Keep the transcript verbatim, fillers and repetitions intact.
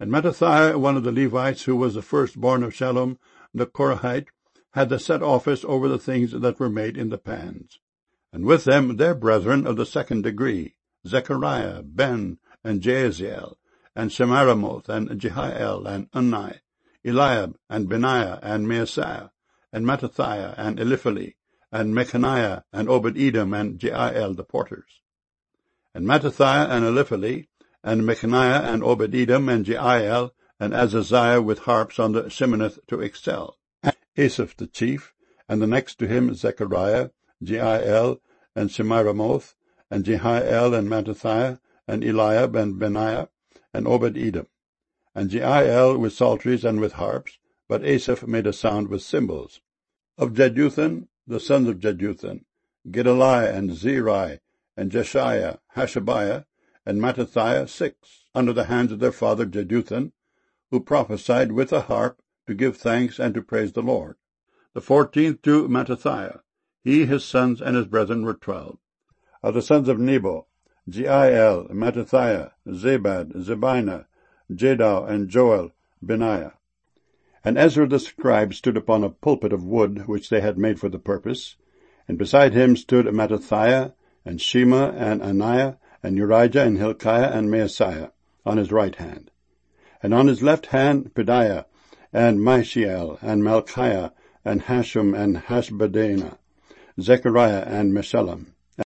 And Mattithiah, one of the Levites, who was the firstborn of Shallum the Korahite, had the set office over the things that were made in the pans. And with them their brethren of the second degree, Zechariah, Ben, and Jaasiel, and Shemiramoth, and Jehiel, and Unni, Eliab, and Benaiah, and Maaseiah, and Mattithiah, and Eliphali, and Mechaniah, and Obed-Edom, and Jeiel the porters. And Mattithiah, and Eliphali, and Mechaniah, and Obed-Edom, and Jeiel, and Azaziah with harps on the Sheminith to excel. And Asaph the chief, and the next to him Zechariah, Jeiel, and Shemiramoth, and Jehiel, and Mattithiah, and Eliab, and Benaiah, and Obed-Edom. And Jeiel with psalteries and with harps, but Asaph made a sound with cymbals. Of Jeduthun, the sons of Jeduthun, Gedaliah, and Zerai, and Jeshiah, Hashabiah, and Mattithiah, six, under the hands of their father Jeduthun, who prophesied with a harp to give thanks and to praise the Lord. The fourteenth to Mattithiah. He, his sons, and his brethren were twelve. Of the sons of Nebo, Jeiel, Mattithiah, Zabad, Zebina, Jadau, and Joel, Benaiah. And Ezra the scribe stood upon a pulpit of wood which they had made for the purpose, and beside him stood Mattithiah, and Shema, and Ananiah, and Urijah, and Hilkiah, and Maaseiah, on his right hand. And on his left hand Pedaiah, and Mishael, and Malchiah, and Hashum, and Hashbaddanah, Zechariah, and Meshullam.